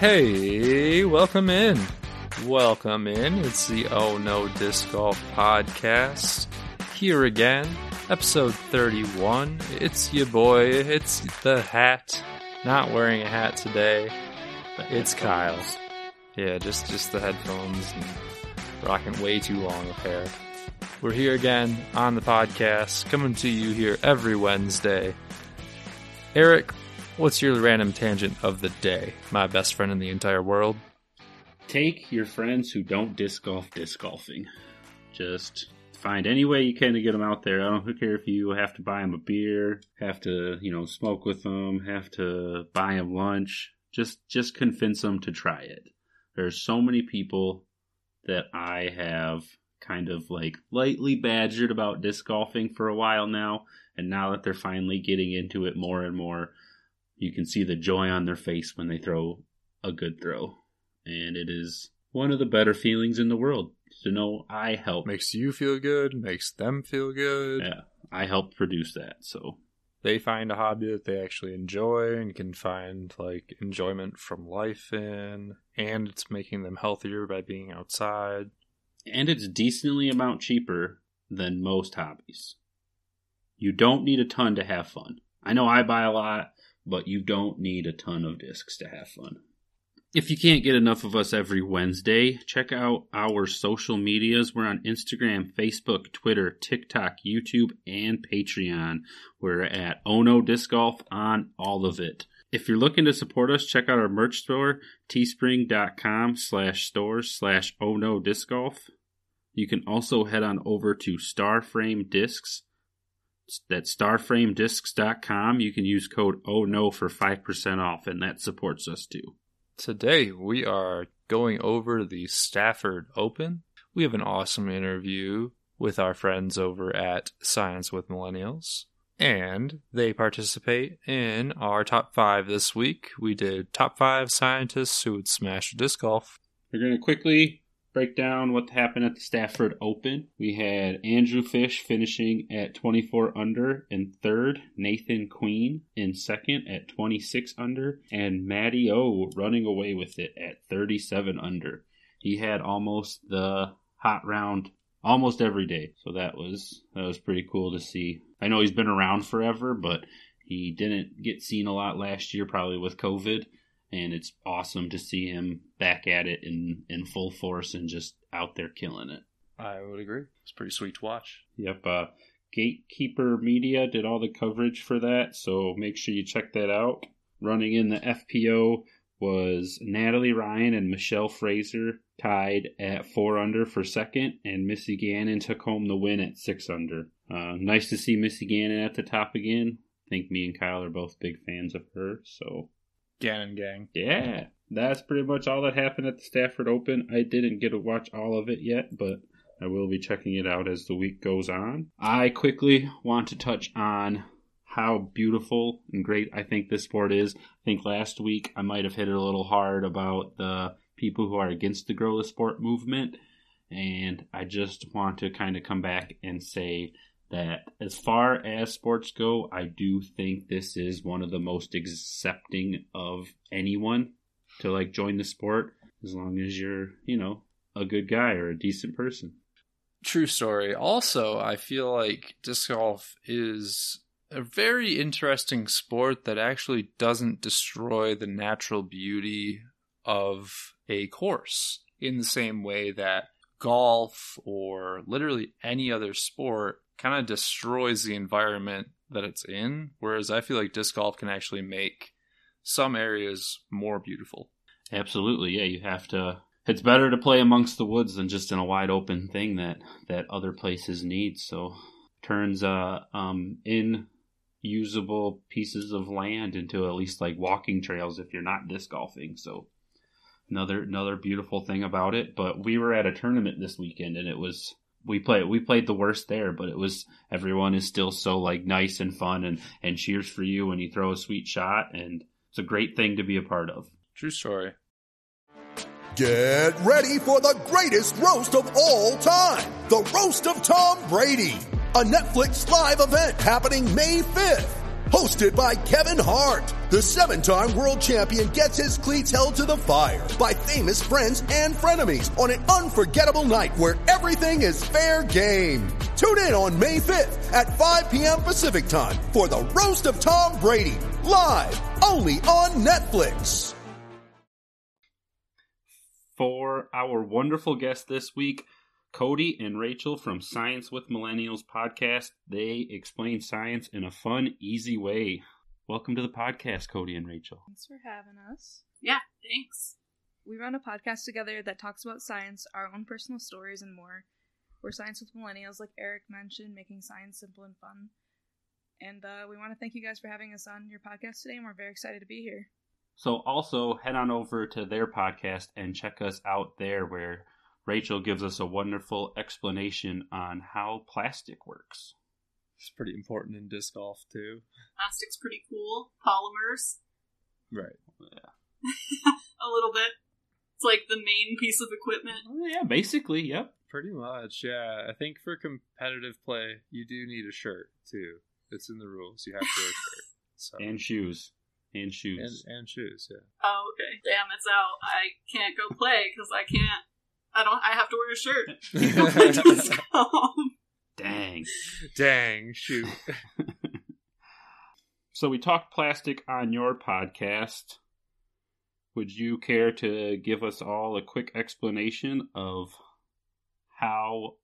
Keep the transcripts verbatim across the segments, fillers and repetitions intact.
Hey, welcome in. Welcome in. It's the Oh No Disc Golf podcast. Here again, episode thirty-one. It's your boy. It's the hat. Not wearing a hat today. It's Kyle. Yeah, just, just the headphones and rocking way too long of hair. We're here again on the podcast, coming to you here every Wednesday. Eric, what's your random tangent of the day? My best friend in the entire world. Take your friends who don't disc golf disc golfing. Just find any way you can to get them out there. I don't care if you have to buy them a beer, have to, you know, smoke with them, have to buy them lunch. Just, just convince them to try it. There's so many people that I have kind of like lightly badgered about disc golfing for a while now. And now that they're finally getting into it more and more, you can see the joy on their face when they throw a good throw. And it is one of the better feelings in the world to know I helped. Makes you feel good, makes them feel good. Yeah, I helped produce that. So they find a hobby that they actually enjoy and can find like enjoyment from life in. And it's making them healthier by being outside. And it's decently amount cheaper than most hobbies. You don't need a ton to have fun. I know I buy a lot, but you don't need a ton of discs to have fun. If you can't get enough of us every Wednesday, check out our social medias. We're on Instagram, Facebook, Twitter, TikTok, YouTube, and Patreon. We're at Oh No Disc Golf on all of it. If you're looking to support us, check out our merch store, teespring.com slash stores slash Oh No Disc Golf. You can also head on over to Starframe Discs. That's starframe discs dot com. You can use code Oh No for five percent off, and that supports us too. Today, we are going over the Stafford Open. We have an awesome interview with our friends over at Science with Millennials, and they participate in our top five this week. We did top five scientists who would smash disc golf. We're going to quickly break down what happened at the Stafford Open. We had Andrew Fish finishing at twenty-four under in third, Nathan Queen in second at twenty-six under, and Matty O running away with it at thirty-seven under. He had almost the hot round almost every day, so that was that was pretty cool to see. I know he's been around forever, but he didn't get seen a lot last year, probably with COVID. And it's awesome to see him back at it in, in full force and just out there killing it. I would agree. It's pretty sweet to watch. Yep. Uh, Gatekeeper Media did all the coverage for that, so make sure you check that out. Running in the F P O was Natalie Ryan and Michelle Fraser tied at four under for second, and Missy Gannon took home the win at six under. Uh, nice to see Missy Gannon at the top again. I think me and Kyle are both big fans of her, so... Gannon gang. Yeah, that's pretty much all that happened at the Stafford Open. I didn't get to watch all of it yet, but I will be checking it out as the week goes on. I quickly want to touch on how beautiful and great I think this sport is. I think last week I might have hit it a little hard about the people who are against the Grow the Sport movement, and I just want to kind of come back and say that as far as sports go, I do think this is one of the most accepting of anyone to like join the sport, as long as you're, you know, a good guy or a decent person. True story. Also, I feel like disc golf is a very interesting sport that actually doesn't destroy the natural beauty of a course in the same way that golf or literally any other sport kind of destroys the environment that it's in, whereas I feel like disc golf can actually make some areas more beautiful. Absolutely, yeah. You have to. It's better to play amongst the woods than just in a wide open thing that that other places need. So turns uh um inusable pieces of land into at least like walking trails if you're not disc golfing. So another another beautiful thing about it. But we were at a tournament this weekend, and it was. We played we played the worst there, but it was everyone is still so like nice and fun and, and cheers for you when you throw a sweet shot, and it's a great thing to be a part of. True story. Get ready for the greatest roast of all time, the Roast of Tom Brady, a Netflix live event happening May fifth. hosted by Kevin Hart. The seven-time world champion gets his cleats held to the fire by famous friends and frenemies on an unforgettable night where everything is fair game. Tune in on May fifth at five p.m. Pacific time for the Roast of Tom Brady, live only on Netflix. For our wonderful guest this week, Cody and Rachel from Science with Millennials podcast. They explain science in a fun, easy way. Welcome to the podcast, Cody and Rachel. Thanks for having us. Yeah, thanks. We run a podcast together that talks about science, our own personal stories, and more. We're Science with Millennials, like Eric mentioned, making science simple and fun. And uh, we want to thank you guys for having us on your podcast today, and we're very excited to be here. So also head on over to their podcast and check us out there, where Rachel gives us a wonderful explanation on how plastic works. It's pretty important in disc golf, too. Plastic's pretty cool. Polymers. Right. Yeah. A little bit. It's like the main piece of equipment. Oh, yeah, basically, yep. Pretty much, yeah. I think for competitive play, you do need a shirt, too. It's in the rules. You have to wear a shirt. So. And shoes. And shoes. And, and shoes, yeah. Oh, okay. Damn, it's out. I can't go play because I can't. I don't. I have to wear a shirt. Go play disc golf. Dang. Dang, shoot. So we talked plastic on your podcast. Would you care to give us all a quick explanation of how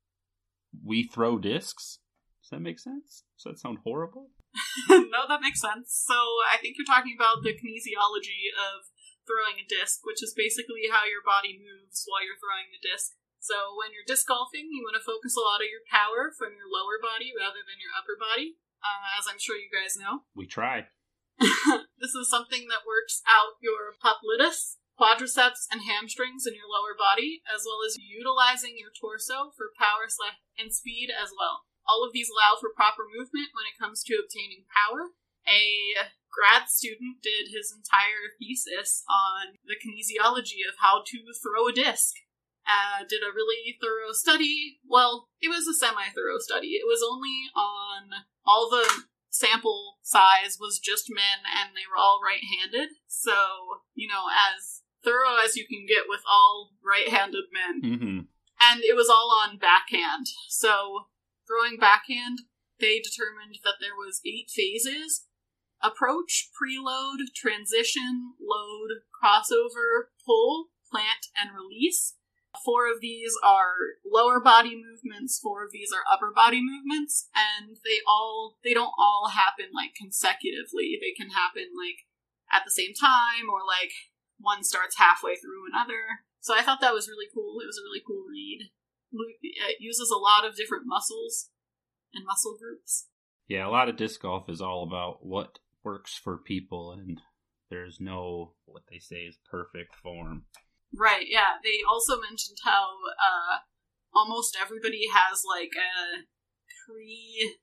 we throw discs? Does that make sense? Does that sound horrible? No, that makes sense. So I think you're talking about the kinesiology of throwing a disc, which is basically how your body moves while you're throwing the disc. So when you're disc golfing, you want to focus a lot of your power from your lower body rather than your upper body, uh, as I'm sure you guys know. We try. This is something that works out your popliteus, quadriceps, and hamstrings in your lower body, as well as utilizing your torso for power and speed as well. All of these allow for proper movement when it comes to obtaining power. A grad student did his entire thesis on the kinesiology of how to throw a disc. Uh, did a really thorough study. Well, it was a semi-thorough study. It was only on all the sample size was just men, and they were all right-handed. So, you know, as thorough as you can get with all right-handed men. Mm-hmm. And it was all on backhand. So, throwing backhand, they determined that there was eight phases: approach, preload, transition, load, crossover, pull, plant, and release. Four of these are lower body movements, four of these are upper body movements, and they all, they don't all happen, like, consecutively. They can happen, like, at the same time, or, like, one starts halfway through another. So I thought that was really cool. It was a really cool read. It uses a lot of different muscles and muscle groups. Yeah, a lot of disc golf is all about what works for people, and there's no, what they say is perfect form. Right, yeah. They also mentioned how uh, almost everybody has, like, a pre,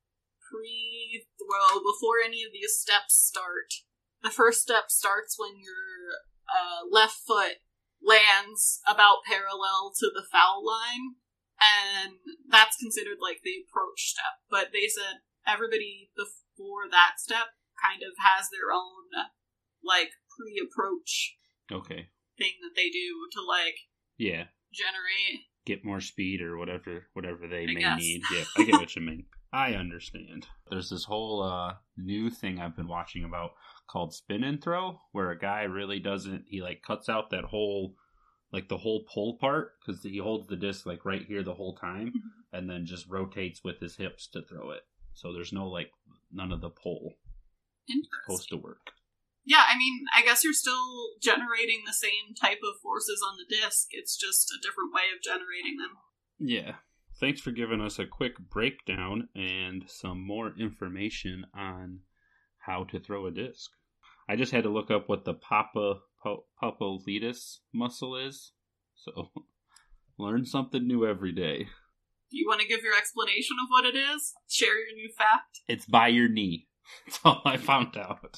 pre-throw before any of these steps start. The first step starts when your uh, left foot lands about parallel to the foul line, and that's considered, like, the approach step. But they said everybody before that step kind of has their own, like, pre-approach Okay. thing that they do to, like, Yeah. generate. Get more speed or whatever whatever they I may guess. need. Yeah, I get what you mean. I understand. There's this whole uh, new thing I've been watching about called spin and throw, where a guy really doesn't, he like cuts out that whole, like the whole pull part, because he holds the disc like right here the whole time, Mm-hmm. and then just rotates with his hips to throw it. So there's no like, none of the pull. It's supposed to work. Yeah, I mean, I guess you're still generating the same type of forces on the disc. It's just a different way of generating them. Yeah. Thanks for giving us a quick breakdown and some more information on how to throw a disc. I just had to look up what the papa, po, popliteus muscle is. So, learn something new every day. Do you want to give your explanation of what it is? Share your new fact? It's by your knee. That's all I found out.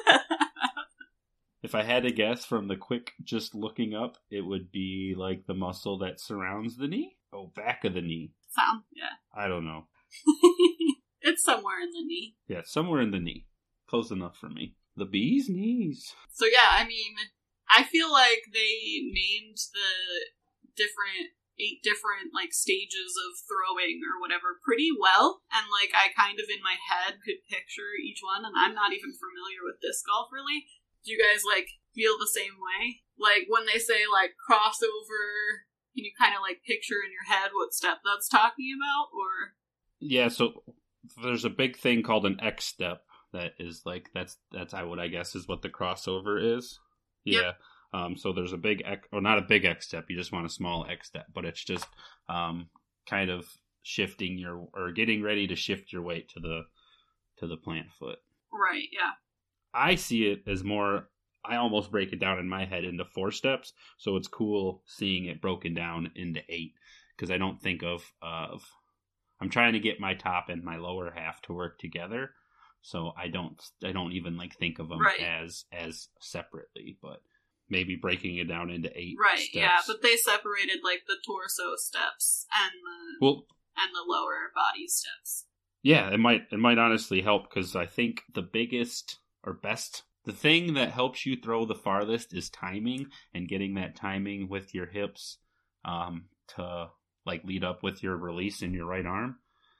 If I had to guess from the quick just looking up, it would be like the muscle that surrounds the knee? Oh, back of the knee. Sound, yeah. I don't know. It's somewhere in the knee. Yeah, somewhere in the knee. Close enough for me. The bee's knees. So yeah, I mean, I feel like they named the different, eight different, like, stages of throwing or whatever pretty well, and, like, I kind of in my head could picture each one, and I'm not even familiar with disc golf, really. Do you guys, like, feel the same way? Like, when they say, like, crossover, can you kind of, like, picture in your head what step that's talking about, or... Yeah, so there's a big thing called an X step that is, like, that's, that's what I guess is what the crossover is. Yeah. Yep. Um, so there's a big X, or not a big X step, you just want a small X step, but it's just um, kind of shifting your, or getting ready to shift your weight to the, to the plant foot. Right, yeah. I see it as more, I almost break it down in my head into four steps, so it's cool seeing it broken down into eight, because I don't think of, of, I'm trying to get my top and my lower half to work together, so I don't, I don't even like think of them right. as, as separately, but maybe breaking it down into eight right, steps. yeah, but they separated, like, the torso steps and the, well, and the lower body steps. Yeah, it might, it might honestly help, because I think the biggest or best, the thing that helps you throw the farthest is timing, and getting that timing with your hips um, to, like, lead up with your release in your right arm,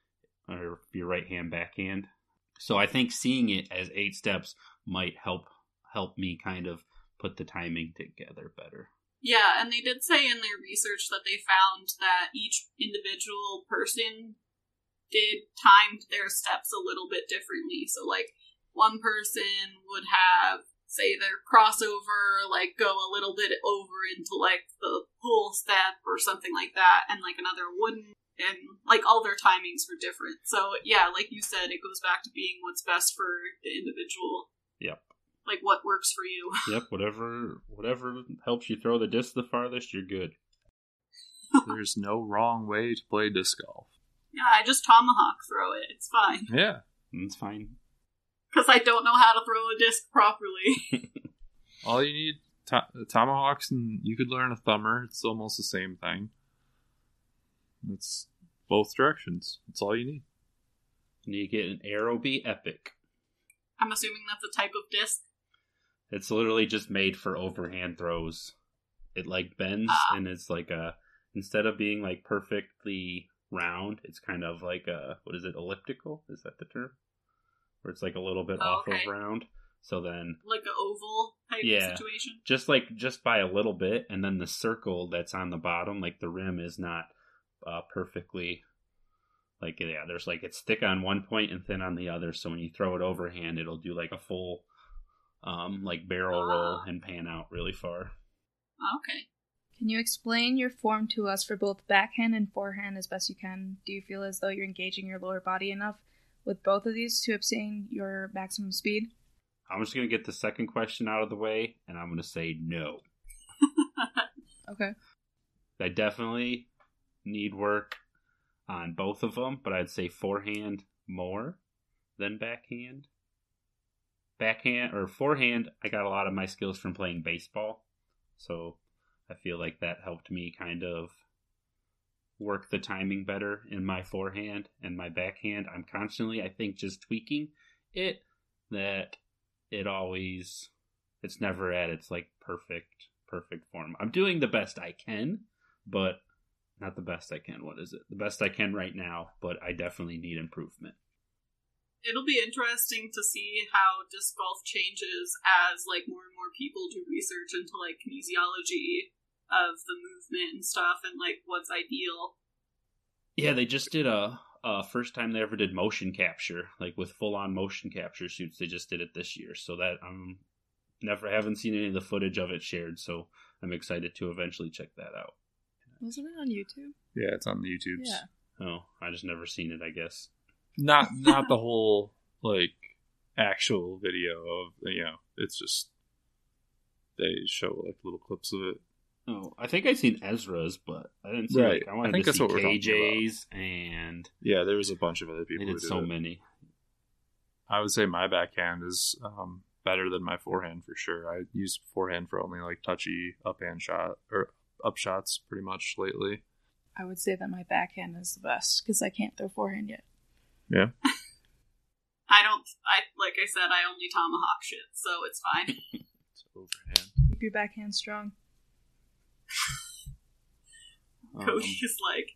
or your right hand backhand. So I think seeing it as eight steps might help help me kind of put the timing together better. Yeah, and they did say in their research that they found that each individual person did time their steps a little bit differently. So, like, one person would have, say, their crossover, like, go a little bit over into, like, the pull step or something like that, and, like, another wouldn't. And, like, all their timings were different. So, yeah, like you said, it goes back to being what's best for the individual. Yep. Like, what works for you. Yep, whatever whatever helps you throw the disc the farthest, you're good. There's no wrong way to play disc golf. Yeah, I just tomahawk throw it. It's fine. Yeah. It's fine. Because I don't know how to throw a disc properly. All you need, to- tomahawks, and you could learn a thumber. It's almost the same thing. It's both directions. That's all you need. And you get an Aerobee Epic. I'm assuming that's a type of disc. It's literally just made for overhand throws. It, like, bends, ah. and it's like a, instead of being, like, perfectly round, it's kind of like a, what is it, elliptical? Is that the term? Where it's like a little bit oh, off okay. of round. So then, like an oval type yeah, of situation? Just like, just by a little bit, and then the circle that's on the bottom, like the rim is not uh, perfectly, like, yeah, there's like, it's thick on one point and thin on the other, so when you throw it overhand, it'll do like a full, um, like barrel ah. roll and pan out really far. Okay. Can you explain your form to us for both backhand and forehand as best you can? Do you feel as though you're engaging your lower body enough with both of these to obtain your maximum speed? I'm just going to get the second question out of the way, and I'm going to say no. Okay. I definitely need work on both of them, but I'd say forehand more than backhand. Backhand, or forehand, I got a lot of my skills from playing baseball, so I feel like that helped me kind of work the timing better in my forehand. And my backhand, I'm constantly, I think, just tweaking it, that it always, it's never at its, like, perfect, perfect form. I'm doing the best I can, but not the best I can. What is it? The best I can right now, but I definitely need improvement. It'll be interesting to see how disc golf changes as, like, more and more people do research into, like, kinesiology of the movement and stuff, and, like, what's ideal. Yeah, they just did a, a first time they ever did motion capture, like with full on motion capture suits. They just did it this year, so that I'm never haven't seen any of the footage of it shared. So I'm excited to eventually check that out. Wasn't it on YouTube? Yeah, it's on the YouTubes. Yeah. Oh, I just never seen it, I guess. Not not the whole, like, actual video of, you know, it's just, they show, like, little clips of it. Oh, I think I've seen Ezra's, but I didn't see, right. like, I wanted I think to that's see what we're K talking J's, and yeah, there was a bunch of other people they who did did so it. many. I would say my backhand is um, better than my forehand for sure. I use forehand for only, like, touchy uphand shot, or up shots pretty much lately. I would say that my backhand is the best, because I can't throw forehand yet. Yeah. I don't, I like I said, I only tomahawk shit, so it's fine. It's overhand. Keep your backhand strong. Um, Cody is like,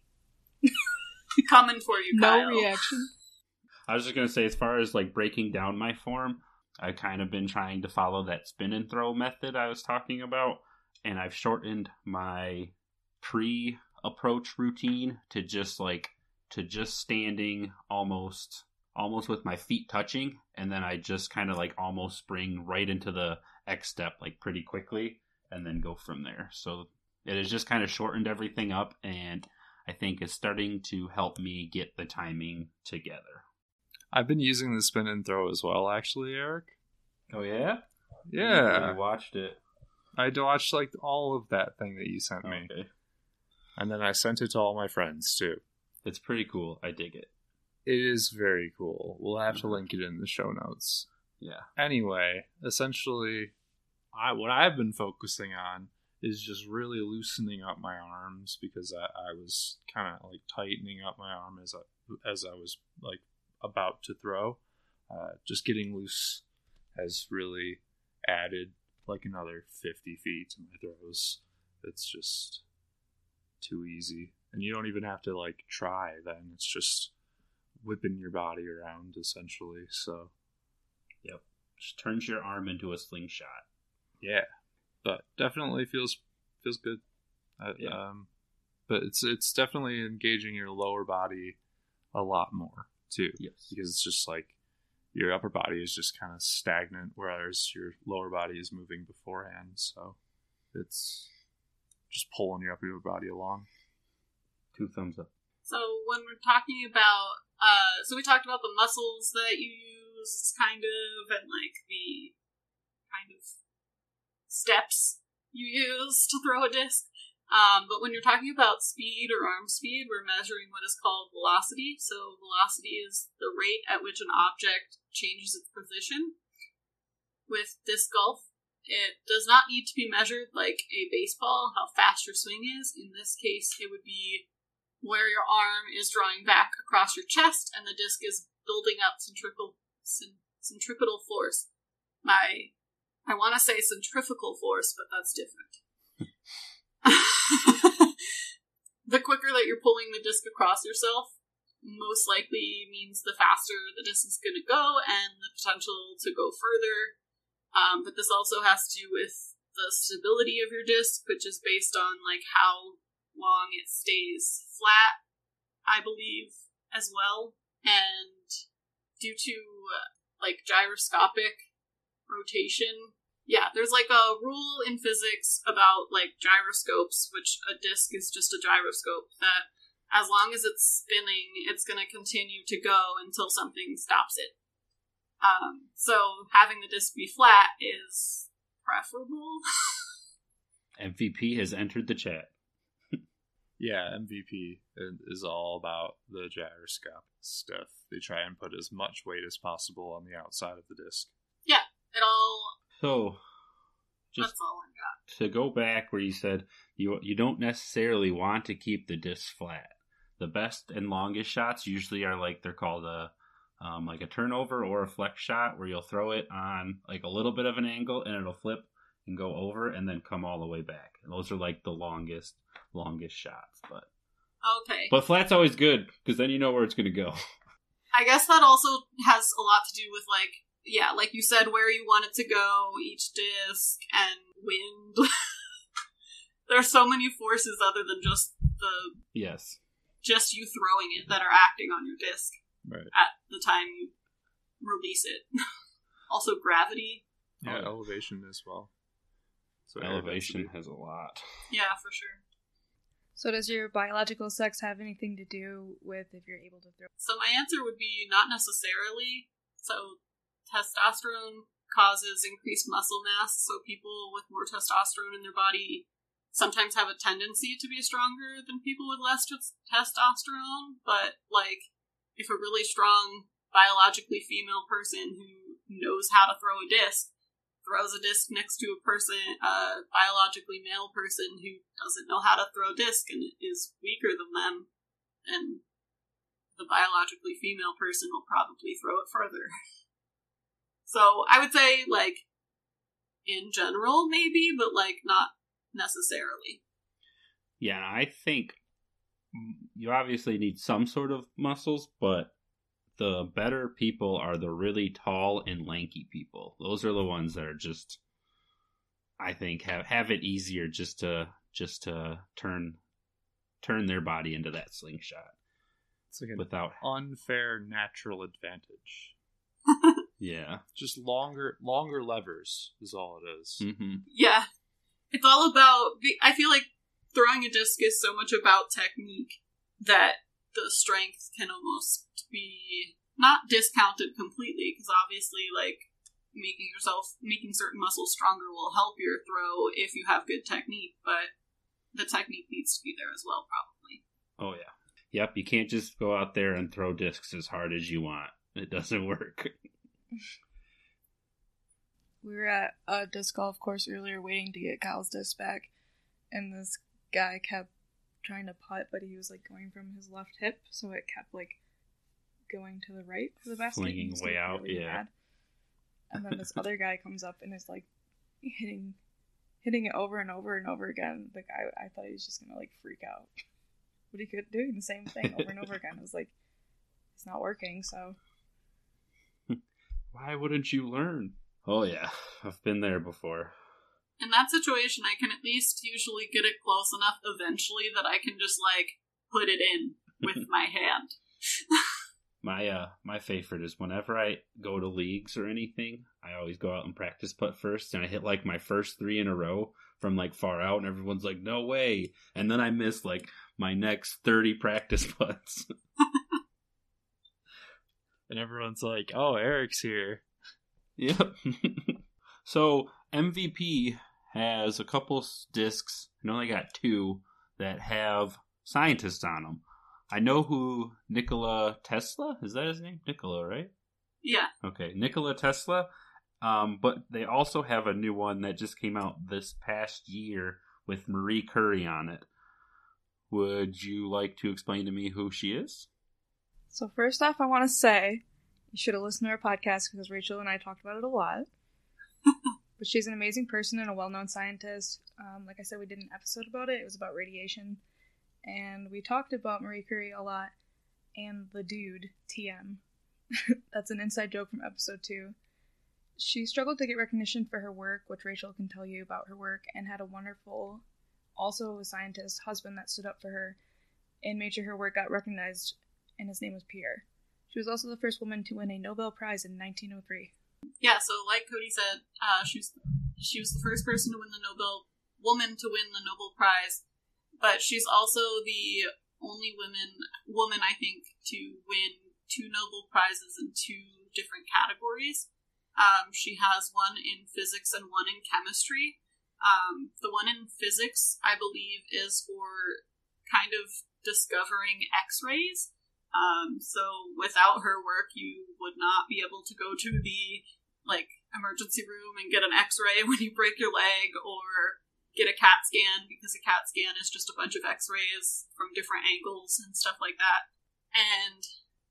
coming for you, No Kyle. reaction. I was just going to say, as far as like breaking down my form, I've kind of been trying to follow that spin and throw method I was talking about, and I've shortened my pre-approach routine to just like, to just standing almost... almost with my feet touching, and then I just kind of like almost spring right into the X step like pretty quickly and then go from there. So it has just kind of shortened everything up, and I think it's starting to help me get the timing together. I've been using the spin and throw as well, actually, Eric. Oh yeah? Yeah. I watched it. I watched like all of that thing that you sent me. Okay. And then I sent it to all my friends too. It's pretty cool. I dig it. It is very cool. We'll have to link it in the show notes. Yeah. Anyway, essentially, I what I've been focusing on is just really loosening up my arms, because I, I was kind of like tightening up my arm as I as I was like about to throw. Uh, just getting loose has really added like another fifty feet to my throws. It's just too easy, and you don't even have to like try. Then it's just whipping your body around essentially. So Yep. Just turns your arm into a slingshot. yeah, but definitely feels feels good. Uh, Yeah. Um, but it's it's definitely engaging your lower body a lot more too. Yes. Because it's just like your upper body is just kind of stagnant, whereas your lower body is moving beforehand. So it's just pulling your upper body along. Two thumbs up. So when we're talking about, uh, so we talked about the muscles that you use, kind of, and like the kind of steps you use to throw a disc. Um, but when you're talking about speed or arm speed, we're measuring what is called velocity. So velocity is the rate at which an object changes its position. With disc golf, it does not need to be measured like a baseball, how fast your swing is. In this case, it would be where your arm is drawing back across your chest and the disc is building up centrifugal centripetal force. My, I want to say centrifugal force, but that's different. The quicker that you're pulling the disc across yourself, most likely means the faster the disc is going to go and the potential to go further. Um, but this also has to do with the stability of your disc, which is based on like how long it stays flat, I believe, as well. And due to uh, like gyroscopic rotation, yeah, there's like a rule in physics about like gyroscopes, which a disc is just a gyroscope, that as long as it's spinning, it's going to continue to go until something stops it. Um, so having the disc be flat is preferable. M V P has entered the chat. Yeah, M V P is all about the gyroscope stuff. They try and put as much weight as possible on the outside of the disc. Yeah, it all. So, just That's all I got. to go back where you said you you don't necessarily want to keep the disc flat. The best and longest shots usually are like, they're called a um, like a turnover or a flex shot, where you'll throw it on like a little bit of an angle and it'll flip and go over and then come all the way back. And those are like the longest longest shots. But Okay. but flat's always good, because then you know where it's going to go. I guess that also has a lot to do with, like, yeah, like you said, where you want it to go, each disc, and wind. There's so many forces other than just the Yes. just you throwing it that are acting on your disc Right. at the time you release it. Also gravity. Yeah, Oh, yeah. elevation as well. So air Elevation density. has a lot. Yeah, for sure. So does your biological sex have anything to do with if you're able to throw? So my answer would be not necessarily. So testosterone causes increased muscle mass, so people with more testosterone in their body sometimes have a tendency to be stronger than people with less t- testosterone, but like if a really strong biologically female person who knows how to throw a disc throws a disc next to a person, a biologically male person who doesn't know how to throw a disc and is weaker than them, and the biologically female person will probably throw it further. So I would say, like, in general, maybe, but, like, not necessarily. Yeah, I think you obviously need some sort of muscles, but the better people are the really tall and lanky people. Those are the ones that are just, I think, have, have it easier just to just to turn turn their body into that slingshot. It's like an without unfair natural advantage. Yeah. Just longer longer levers is all it is. Mm-hmm. Yeah. It's all about, I feel like throwing a disc is so much about technique that the strength can almost be not discounted completely, because obviously, like, making yourself, making certain muscles stronger will help your throw if you have good technique, but the technique needs to be there as well, probably. Oh, yeah. Yep, you can't just go out there and throw discs as hard as you want. It doesn't work. We were at a disc golf course earlier waiting to get Kyle's disc back, and this guy kept trying to putt, but he was, like, going from his left hip, so it kept, like, going to the right for the basket. Flinging way out, really yeah. bad. And then this other guy comes up and is, like, hitting hitting it over and over and over again. The guy, I thought he was just gonna, like, freak out. But he kept doing the same thing over and over again. It was like, it's not working, so... Why wouldn't you learn? Oh, yeah. I've been there before. In that situation, I can at least usually get it close enough eventually that I can just, like, put it in with my hand. My uh, my favorite is whenever I go to leagues or anything, I always go out and practice putt first, and I hit, like, my first three in a row from, like, far out, and everyone's like, no way! And then I miss, like, my next thirty practice putts. And everyone's like, oh, Eric's here. Yep. So, M V P has a couple discs, I only got two, that have scientists on them. I know who Nikola Tesla, is that his name? Nikola, right? Yeah. Okay, Nikola Tesla. Um, but they also have a new one that just came out this past year with Marie Curie on it. Would you like to explain to me who she is? So first off, I want to say, you should have listened to our podcast because Rachel and I talked about it a lot. But she's an amazing person and a well-known scientist. Um, like I said, we did an episode about it. It was about radiation. And we talked about Marie Curie a lot. And the dude, T M. That's an inside joke from episode two. She struggled to get recognition for her work, which Rachel can tell you about her work, and had a wonderful, also a scientist, husband that stood up for her and made sure her work got recognized, and his name was Pierre. She was also the first woman to win a Nobel Prize in nineteen oh three. Yeah, so like Cody said, uh, she was she was the first person to win the Nobel woman to win the Nobel Prize, but she's also the only woman woman I think to win two Nobel Prizes in two different categories. Um, she has one in physics and one in chemistry. Um, the one in physics, I believe, is for kind of discovering X-rays. Um, so without her work, you would not be able to go to the, like, emergency room and get an X-ray when you break your leg, or get a CAT scan, because a CAT scan is just a bunch of X-rays from different angles and stuff like that. And,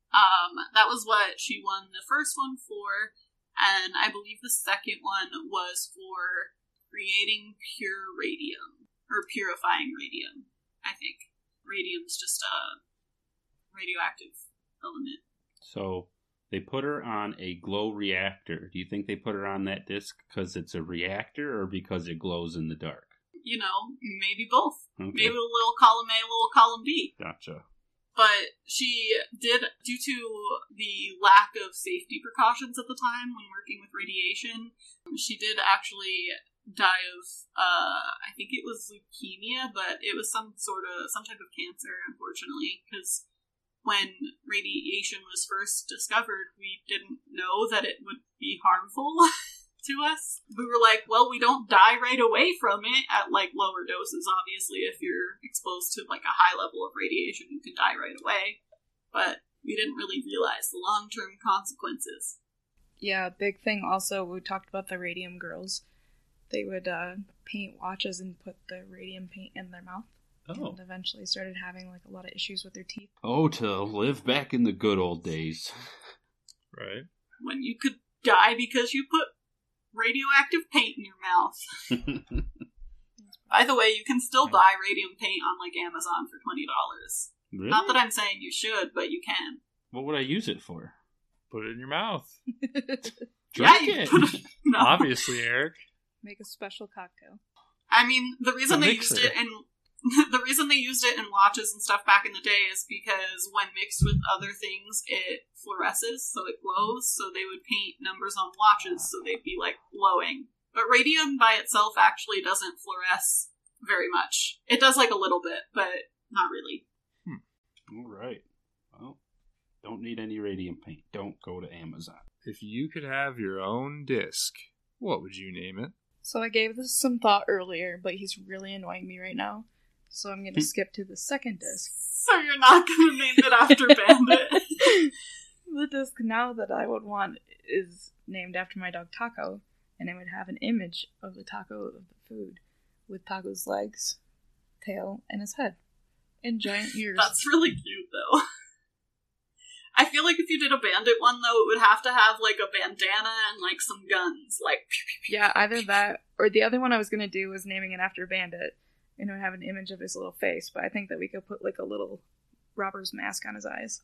um, that was what she won the first one for, and I believe the second one was for creating pure radium, or purifying radium, I think. Radium's just a radioactive element. So, they put her on a glow reactor. Do you think they put her on that disc because it's a reactor, or because it glows in the dark? You know, maybe both. Okay. Maybe a little column A, a little column B. Gotcha. But she did, due to the lack of safety precautions at the time when working with radiation, she did actually die of, uh, I think it was leukemia, but it was some sort of, some type of cancer, unfortunately, because when radiation was first discovered, we didn't know that it would be harmful to us. We were like, well, we don't die right away from it at, like, lower doses. Obviously, if you're exposed to, like, a high level of radiation, you can die right away. But we didn't really realize the long-term consequences. Yeah, big thing also, we talked about the radium girls. They would uh, paint watches and put the radium paint in their mouth. Oh. And eventually started having like a lot of issues with their teeth. Oh, to live back in the good old days. Right. When you could die because you put radioactive paint in your mouth. By the way, you can still buy radium paint on like Amazon for twenty dollars. Really? Not that I'm saying you should, but you can. What would I use it for? Put it in your mouth. Yeah, Drink you it. put it. No. Obviously, Eric. Make a special cocktail. I mean, the reason The they mixer. used it in the reason they used it in watches and stuff back in the day is because when mixed with other things, it fluoresces, so it glows. So they would paint numbers on watches, so they'd be like glowing. But radium by itself actually doesn't fluoresce very much. It does like a little bit, but not really. All right. Well, don't need any radium paint. Don't go to Amazon. If you could have your own disc, what would you name it? So I gave this some thought earlier, but he's really annoying me right now. So I'm going to skip to the second disc. So you're not going to name it after Bandit? The disc now that I would want is named after my dog Taco, and it would have an image of the taco of the food, with Taco's legs, tail, and his head, and giant ears. That's really cute, though. I feel like if you did a Bandit one, though, it would have to have, like, a bandana and, like, some guns. Like, Yeah, either that, or the other one I was going to do was naming it after Bandit, and it would have an image of his little face, but I think that we could put, like, a little robber's mask on his eyes.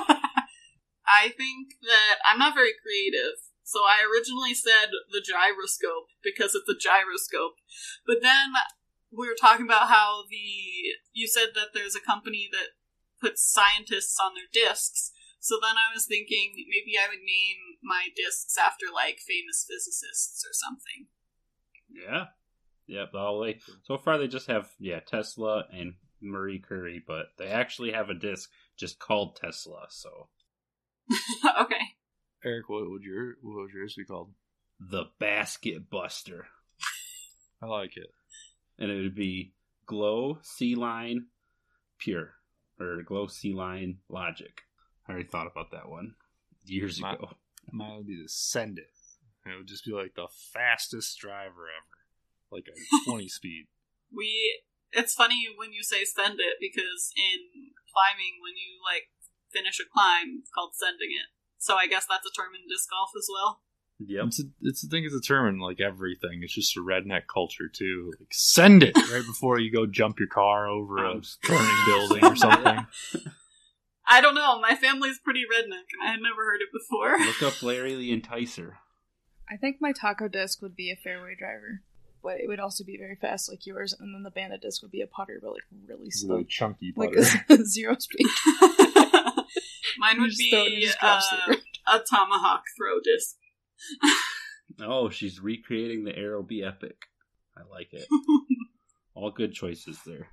I think that I'm not very creative. So I originally said the gyroscope because it's a gyroscope. But then we were talking about how the you said that there's a company that puts scientists on their discs. So then I was thinking maybe I would name my discs after like famous physicists or something. Yeah. Yep. All they, so far they just have, yeah, Tesla and Marie Curie, but they actually have a disc just called Tesla, so. Okay. Eric, what would your what would yours be called? The Basket Buster. I like it. And it would be Glow Sea Line Pure. Or Glow Sea Line Logic. I already thought about that one years My- ago. Mine would be to Send It. And it would just be like the fastest driver ever. Like a twenty speed. We it's funny when you say send it because in climbing when you like finish a climb it's called sending it. So I guess that's a term in disc golf as well. Yep. It's a, it's I think it's a term in like everything. It's just a redneck culture too. Like send it right before you go jump your car over a I'm burning building or something. I don't know. My family's pretty redneck, and I had never heard it before. Look up Larry the Enticer. I think my taco disc would be a fairway driver, but it would also be very fast like yours, and then the Bandit disc would be a putter, but like really slow. Really chunky Like putter. a zero speed. Mine would You just throw it and it be just uh, drops to the a tomahawk throw disc. Oh, she's recreating the Aero B Epic. I like it. All good choices there.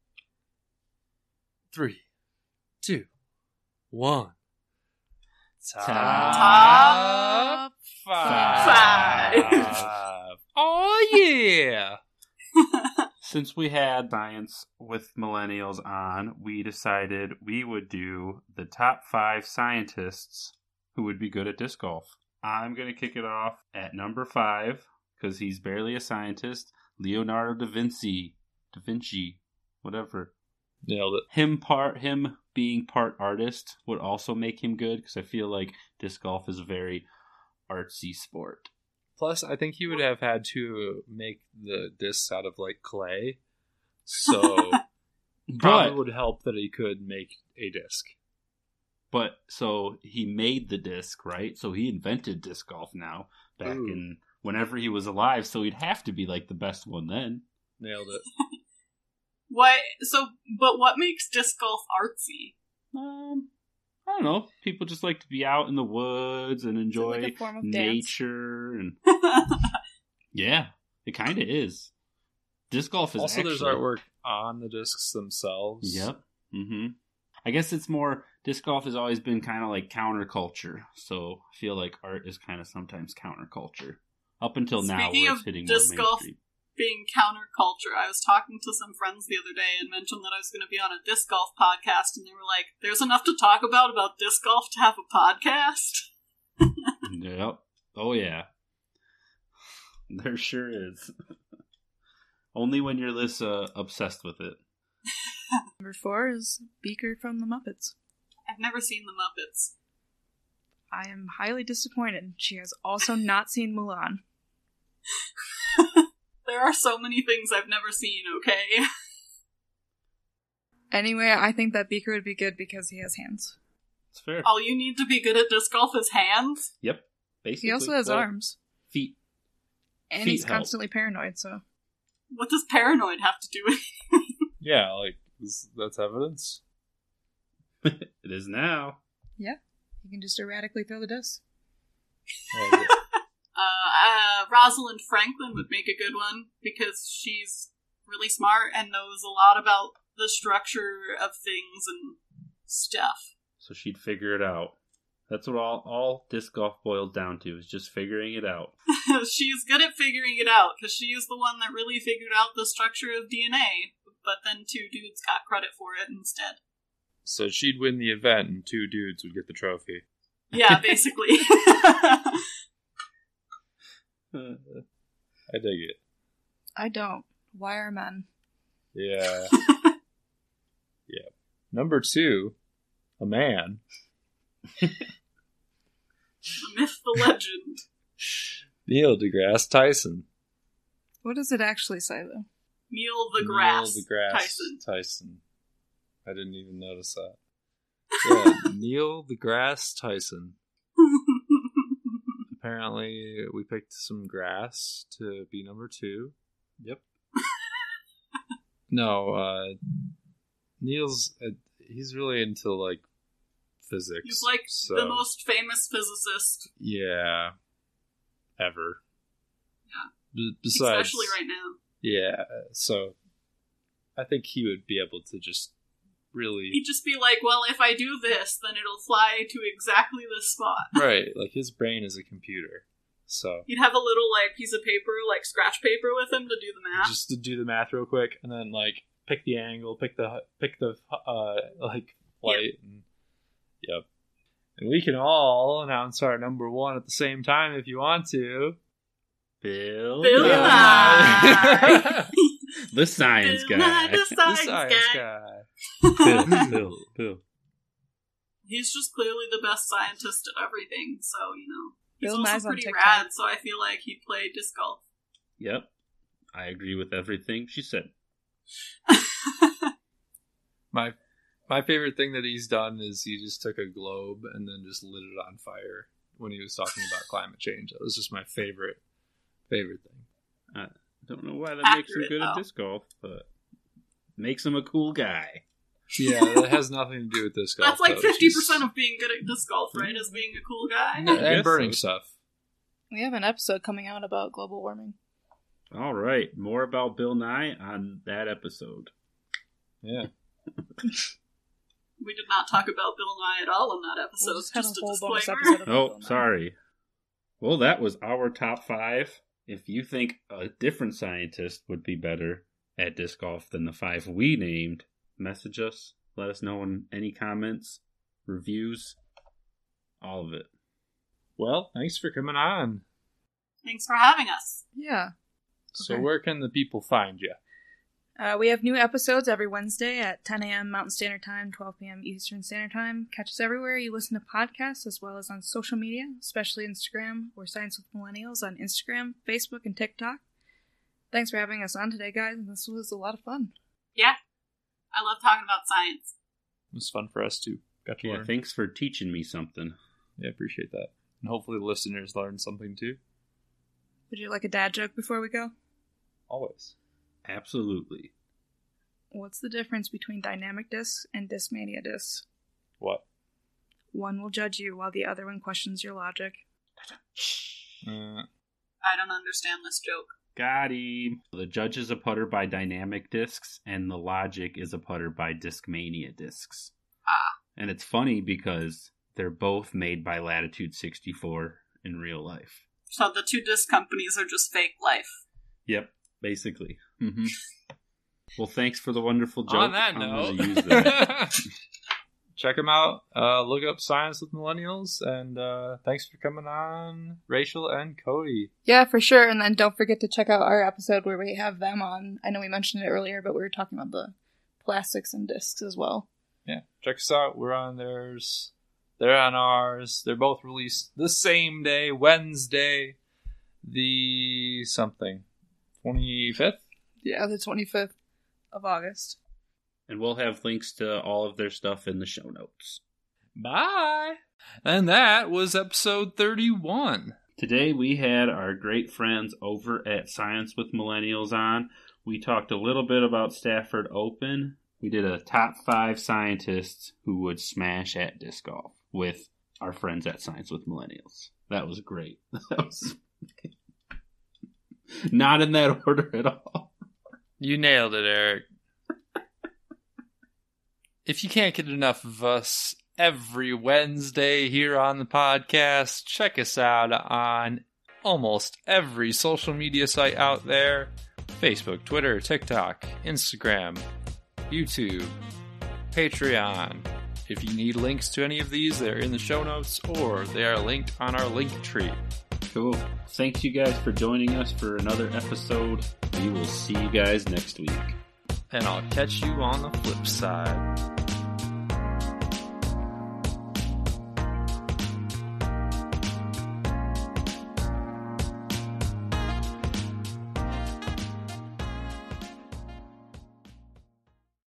Three, two, one. Top Top five. five. Oh yeah. Since we had science with millennials on, we decided we would do the top five scientists who would be good at disc golf. I'm going to kick it off at number five, because he's barely a scientist, Leonardo da Vinci. Da Vinci, whatever. Nailed it. Him part him being part artist would also make him good, because I feel like disc golf is a very artsy sport. Plus, I think he would have had to make the discs out of like clay, so probably But would help that he could make a disc. But so he made the disc, right? So he invented disc golf now back Ooh. in whenever he was alive. So he'd have to be like the best one then. Nailed it. What? So, but what makes disc golf artsy? Um, I don't know. People just like to be out in the woods and enjoy like a form of dance? nature, and yeah, it kind of is. Disc golf is Also, actually, there's artwork on the discs themselves. Yep. Mm-hmm. I guess it's more, disc golf has always been kind of like counterculture, so I feel like art is kind of sometimes counterculture. Up until now, Speaking where of it's hitting disc more golf mainstream. being counterculture, I was talking to some friends the other day and mentioned that I was going to be on a disc golf podcast, and they were like, "There's enough to talk about about disc golf to have a podcast." Yep. Oh yeah. There sure is. Only when you're this uh, obsessed with it. Number four is Beaker from the Muppets. I've never seen the Muppets. I am highly disappointed. She has also not seen Mulan. There are so many things I've never seen, okay? Anyway, I think that Beaker would be good because he has hands. It's fair. All you need to be good at disc golf is hands? Yep. Basically. He also has Well, arms. Feet. And feet he's help. constantly paranoid, so... What does paranoid have to do with it? Yeah, like, is- that's evidence. It is now. Yeah. He can just erratically throw the disc. Uh, Uh, uh, Rosalind Franklin would make a good one, because she's really smart and knows a lot about the structure of things and stuff. So she'd figure it out. That's what all, all disc golf boils down to, is just figuring it out. She's good at figuring it out, because she is the one that really figured out the structure of D N A, but then two dudes got credit for it instead. so she'd win the event and two dudes would get the trophy. Yeah, basically. I dig it. I don't. Why are men? Yeah. Yeah. Number two, a man. The myth, the legend. Neil deGrasse Tyson. What does it actually say, though? Neil the Grass Neil deGrasse Tyson. Tyson. I didn't even notice that. Yeah, Neil deGrasse Tyson. Apparently, we picked some grass to be number two. Yep. No, uh, Neil's, uh, he's really into, like, physics. He's like so, the most famous physicist, Yeah. Ever. Yeah. B- besides, especially right now. Yeah, so I think he would be able to just really... He'd just be like, well, if I do this, then it'll fly to exactly this spot. Right, like his brain is a computer. So He'd have a little, like, piece of paper, like scratch paper with him to do the math. just to do the math real quick, and then like pick the angle, pick the pick the uh like flight, and yep. And we can all announce our number one at the same time if you want to. Bill. Bill Nye. The science Bill guy. Nye, the The science science guy. guy. Bill, Bill, Bill. He's just clearly the best scientist at everything, so, you know. He's Bill also Nye's on pretty TikTok. rad, so I feel like he'd play disc golf. Yep. I agree with everything she said. My my favorite thing that he's done is he just took a globe and then just lit it on fire when he was talking about climate change. That was just my favorite favorite thing. I don't know why that makes him Accurate, good at though. disc golf, but makes him a cool guy. Yeah, that has nothing to do with this golf. That's like though. fifty It's percent just- of being good at disc golf, right? As being a cool guy? and, I guess and burning so. stuff. We have an episode coming out about global warming. All right, more about Bill Nye on that episode. Yeah. We did not talk about Bill Nye at all in that episode. We'll just have just a a whole bonus disclaimer. episode about Oh, Bill Nye. sorry. Well, that was our top five. If you think a different scientist would be better at disc golf than the five we named, message us. Let us know in any comments, reviews, all of it. Well, thanks for coming on. Thanks for having us. Yeah. So Okay. where can the people find you? Uh, we have new episodes every Wednesday at ten a.m. Mountain Standard Time, twelve p.m. Eastern Standard Time. Catch us everywhere you listen to podcasts, as well as on social media, especially Instagram. We're Science with Millennials on Instagram, Facebook, and TikTok. Thanks for having us on today, guys. This was a lot of fun. Yeah. I love talking about science. It was fun for us too. Got to Yeah, learn. thanks for teaching me something. Yeah, appreciate that. And hopefully the listeners learned something too. Would you like a dad joke before we go? Always. Absolutely. What's the difference between dynamic discs and Discmania discs? What? One will judge you while the other one questions your logic. Uh, I don't understand this joke. Got him. The judge is a putter by Dynamic Discs, and the logic is a putter by Discmania Discs. Ah. And it's funny because they're both made by Latitude sixty-four in real life. So the two disc companies are just fake life. Yep, basically. Mm-hmm. Well, thanks for the wonderful joke. on that I'm note, gonna use that. check them out. Uh, look up Science with Millennials, and uh, thanks for coming on, Rachel and Cody. Yeah, for sure. And then don't forget to check out our episode where we have them on. I know we mentioned it earlier, but we were talking about the plastics and discs as well. Yeah, check us out. We're on theirs. They're on ours. They're both released the same day, Wednesday, the something, twenty-fifth? Yeah, the twenty-fifth of August. And we'll have links to all of their stuff in the show notes. Bye! And that was episode thirty-one. Today we had our great friends over at Science with Millennials on. We talked a little bit about Stafford Open. We did a top five scientists who would smash at disc golf with our friends at Science with Millennials. That was great. That was not in that order at all. You nailed it, Eric. If you can't get enough of us every Wednesday here on the podcast, check us out on almost every social media site out there. Facebook, Twitter, TikTok, Instagram, YouTube, Patreon. If you need links to any of these, they're in the show notes or they are linked on our link tree. Cool. Thanks you guys for joining us for another episode. We will see you guys next week. And I'll catch you on the flip side.